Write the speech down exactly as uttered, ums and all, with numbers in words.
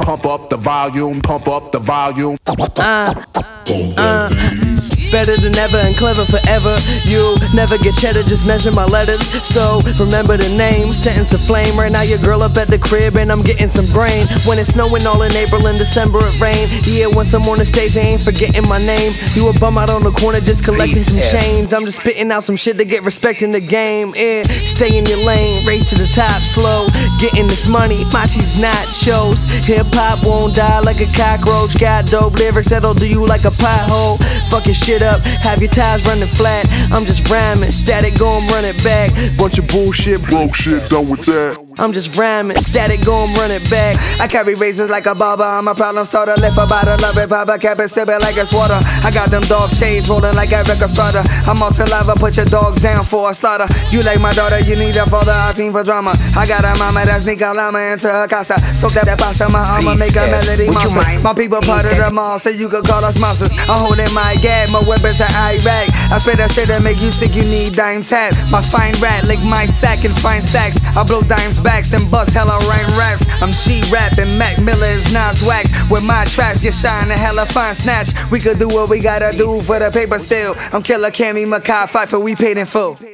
pump up the volume, pump up the volume. Uh, uh, better than ever and clever forever. You never get cheddar, just measure my letters. So remember the name, sentence of flame. Right now your girl up at the crib and I'm getting some brain. When it's snowing all in April and December it rain. Yeah, once I'm on the stage I ain't forgetting my name. You a bum out on the corner just collecting some chains. I'm just spitting out some shit to get respect in the game. Yeah, stay in your lane, race to the top slow. Getting this money, Machi's nachos. Hip hop won't die like a cockroach. Got dope lyrics that'll do you like a pothole. Fuck your shit up, have your ties running flat. I'm just rhyming, static gon' run it back. Bunch of bullshit, broke shit, done with that. I'm just rhyming, static gon' run it back. I carry razors like a barber, I'm a problem starter. Lift a bottle of it, pop a cap and sip it like it's water. I got them dog shades rolling like Eric Estrada. I'm all to lava, put your dogs down for a slaughter. You like my daughter, you need a father, I fiend for drama. I got a mama that's Nika Lama into her casa. Soak that that pasta, my armor, make a melody monster. My people part of the mall, so you could call us monsters. I'm holding my gag, my weapons are Iraq. I spit that shit that make you sick, you need dime tap. My fine rat, lick my sack and fine stacks. I blow dimes backs and bust hella rain raps. I'm G-Rap and Mac Miller is Nas Wax. With my tracks get shine and hella fine snatch. We could do what we gotta do for the paper still. I'm Killer Cammy Makai, fight for we paid in full.